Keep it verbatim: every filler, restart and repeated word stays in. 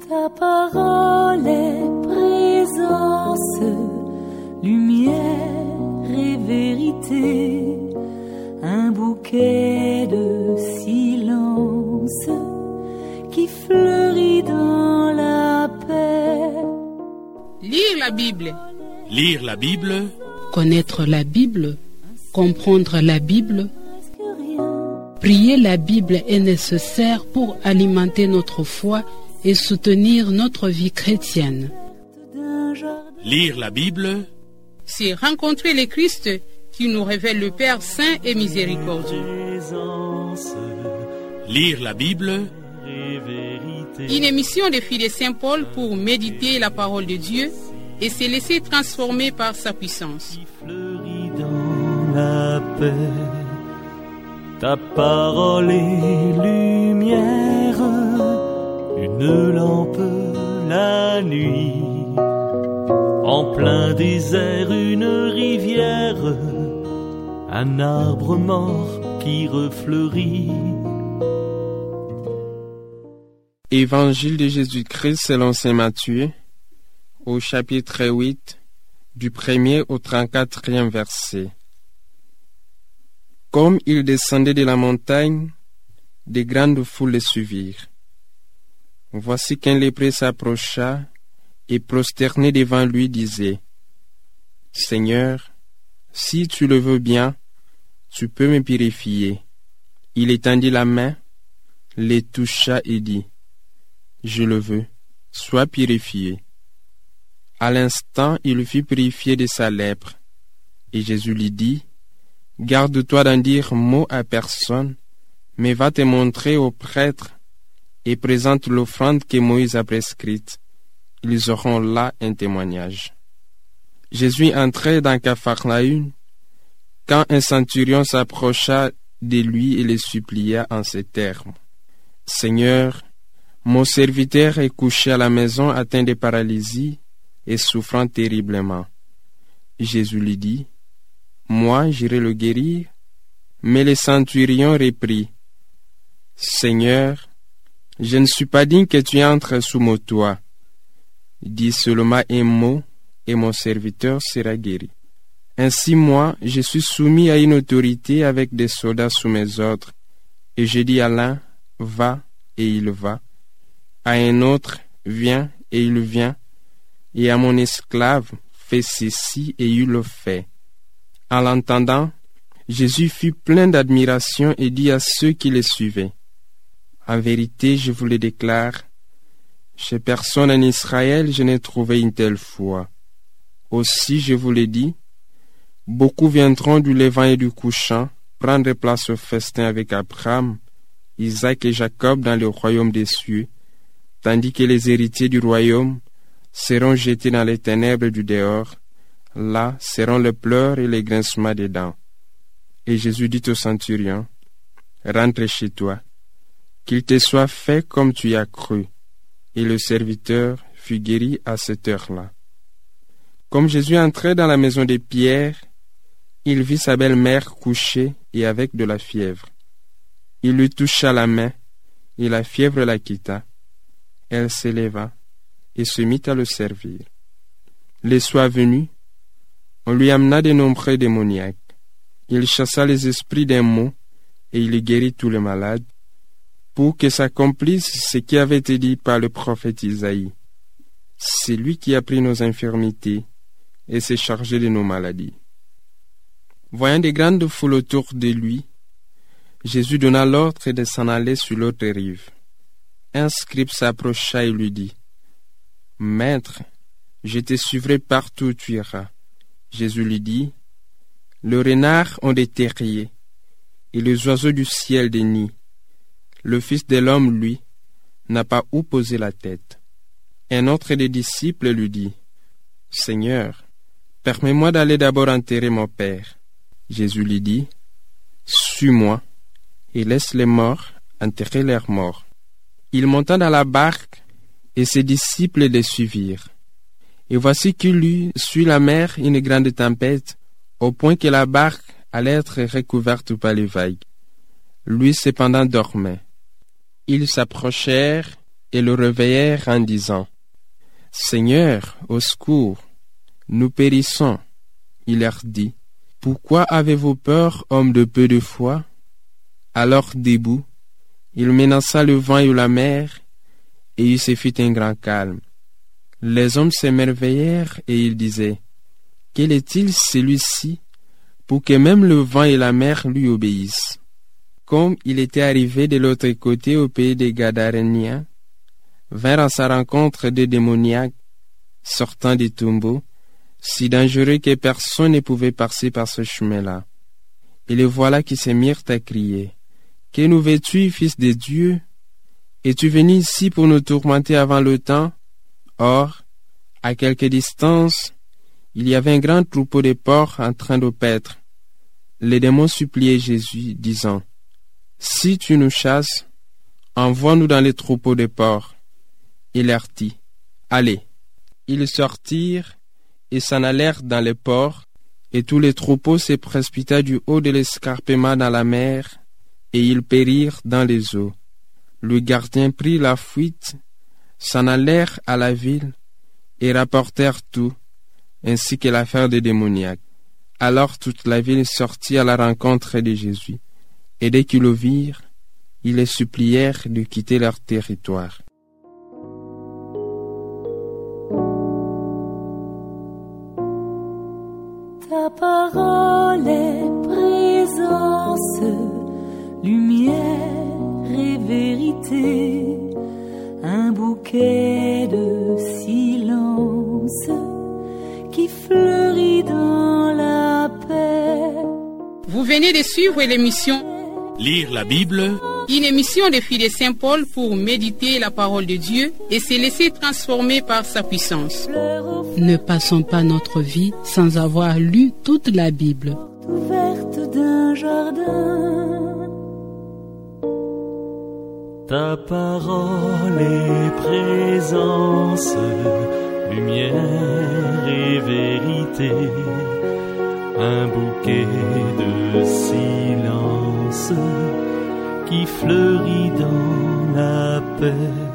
Ta parole est présence, lumière et vérité, un bouquet de silence qui fleurit dans la paix. Lire la Bible. Lire la Bible. Connaître la Bible, comprendre la Bible. Prier la Bible est nécessaire pour alimenter notre foi et soutenir notre vie chrétienne. Lire la Bible, c'est rencontrer le Christ qui nous révèle le Père saint et miséricordieux. Lire la Bible, une émission des filles de Saint-Paul pour méditer la parole de Dieu et se laisser transformer par sa puissance. Dans la paix, ta parole est lumière, une lampe la nuit, en plein désert une rivière, un arbre mort qui refleurit. Évangile de Jésus-Christ selon saint Matthieu, au chapitre huit, du premier au trente-quatrième verset. Comme il descendait de la montagne, des grandes foules le suivirent. Voici qu'un lépreux s'approcha et prosterné devant lui disait: Seigneur, si tu le veux bien, tu peux me purifier. Il étendit la main, les toucha et dit: Je le veux, sois purifié. À l'instant, il fut purifié de sa lèpre. Et Jésus lui dit: Garde-toi d'en dire mot à personne, mais va te montrer aux prêtres et présente l'offrande que Moïse a prescrite. Ils auront là un témoignage. Jésus entrait dans Capharnaüm quand un centurion s'approcha de lui et le supplia en ces termes: Seigneur, mon serviteur est couché à la maison atteint de paralysie et souffrant terriblement. Jésus lui dit: Moi, j'irai le guérir. Mais le centurion reprit: Seigneur, je ne suis pas digne que tu entres sous mon toit. Dis seulement un mot, et mon serviteur sera guéri. Ainsi moi, je suis soumis à une autorité avec des soldats sous mes ordres, et je dis à l'un: Va, et il va. À un autre: Viens, et il vient. Et à mon esclave: Fais ceci, et il le fait. En l'entendant, Jésus fut plein d'admiration et dit à ceux qui le suivaient: En vérité, je vous le déclare, chez personne en Israël je n'ai trouvé une telle foi. Aussi, je vous le dis, beaucoup viendront du levant et du couchant prendre place au festin avec Abraham, Isaac et Jacob dans le royaume des cieux, tandis que les héritiers du royaume seront jetés dans les ténèbres du dehors. Là seront les pleurs et les grincements des dents. Et Jésus dit au centurion: Rentre chez toi, qu'il te soit fait comme tu y as cru. Et le serviteur fut guéri à cette heure-là. Comme Jésus entrait dans la maison de Pierre, il vit sa belle-mère couchée et avec de la fièvre. Il lui toucha la main, et la fièvre la quitta. Elle s'éleva et se mit à le servir. Le soir venu, on lui amena de nombreux démoniaques. Il chassa les esprits d'un mot, et il guérit tous les malades, pour que s'accomplisse ce qui avait été dit par le prophète Isaïe. C'est lui qui a pris nos infirmités et s'est chargé de nos maladies. Voyant de grandes foules autour de lui, Jésus donna l'ordre de s'en aller sur l'autre rive. Un scribe s'approcha et lui dit: Maître, je te suivrai partout où tu iras. Jésus lui dit: Les renards ont des terriers, et les oiseaux du ciel des nids. Le Fils de l'homme, lui, n'a pas où poser la tête. Un autre des disciples lui dit: Seigneur, permets-moi d'aller d'abord enterrer mon Père. Jésus lui dit: Suis-moi, et laisse les morts enterrer leurs morts. Il monta dans la barque, et ses disciples le suivirent. Et voici qu'il eut sur la mer une grande tempête, au point que la barque allait être recouverte par les vagues. Lui cependant dormait. Ils s'approchèrent et le réveillèrent en disant: « Seigneur, au secours, nous périssons. » Il leur dit: « Pourquoi avez-vous peur, hommes de peu de foi ?» Alors debout, il menaça le vent et la mer, et il se fit un grand calme. Les hommes s'émerveillèrent et ils disaient: « Quel est-il celui-ci, pour que même le vent et la mer lui obéissent ?» Comme il était arrivé de l'autre côté au pays des Gadaréniens, vinrent à sa rencontre des démoniaques sortant des tombeaux, si dangereux que personne ne pouvait passer par ce chemin-là. Et les voilà qui se mirent à crier: « Que nous veux-tu, fils de Dieu? Es-tu venu ici pour nous tourmenter avant le temps? » Or, à quelque distance, il y avait un grand troupeau de porcs en train de paître. Les démons suppliaient Jésus, disant: « Si tu nous chasses, envoie-nous dans les troupeaux de porcs. » Il leur dit: « Allez. » Ils sortirent et s'en allèrent dans les porcs, et tous les troupeaux se précipitèrent du haut de l'escarpement dans la mer, et ils périrent dans les eaux. Le gardien prit la fuite, s'en allèrent à la ville, et rapportèrent tout, ainsi que l'affaire des démoniaques. Alors toute la ville sortit à la rencontre de Jésus, et dès qu'ils le virent, ils les supplièrent de quitter leur territoire. Ta parole est présence, lumière et vérité, un bouquet de silence qui fleurit dans la paix. Vous venez de suivre l'émission Lire la Bible, une émission des filles de Saint-Paul pour méditer la parole de Dieu et se laisser transformer par sa puissance. Ne passons pas notre vie sans avoir lu toute la Bible. Ouverte d'un jardin. Ta parole est présence, lumière et vérité, un bouquet de silence qui fleurit dans la paix.